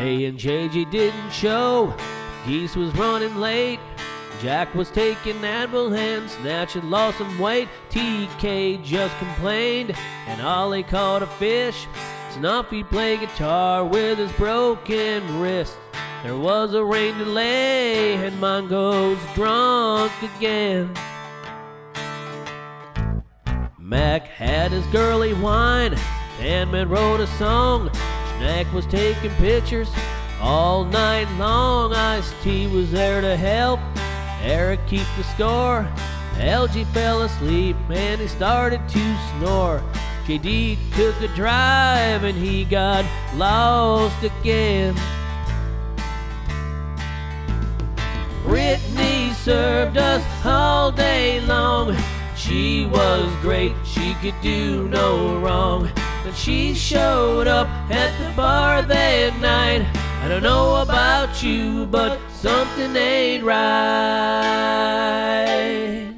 Ray and JJ didn't show. Geese was running late. Jack was taking Advil and Snatch had lost some weight. TK just complained and Ollie caught a fish. Snuffy played guitar with his broken wrist. There was a rain delay and Mongo's drunk again. Mac had his girly wine. Sandman wrote a song. Schnack was taking pictures all night long. Ice-T was there to help Eric keep the score. LG fell asleep and he started to snore. JD took a drive and he got lost again. Brittany served us all day long. She was great, she could do no wrong. Then she showed up at the bar that night. I don't know about you, but something ain't right.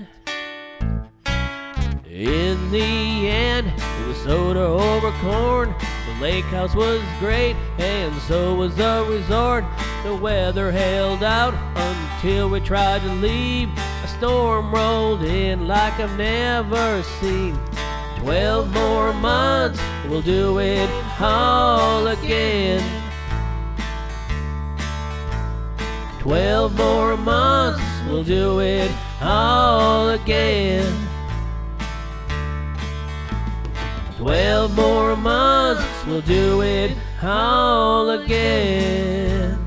In the end, it was soda over corn. The lake house was great, and so was the resort. The weather held out until we tried to leave. A storm rolled in like I've never seen. 12 more months, we'll do it all again. 12 more months, we'll do it all again. 12 more months, we'll do it all again.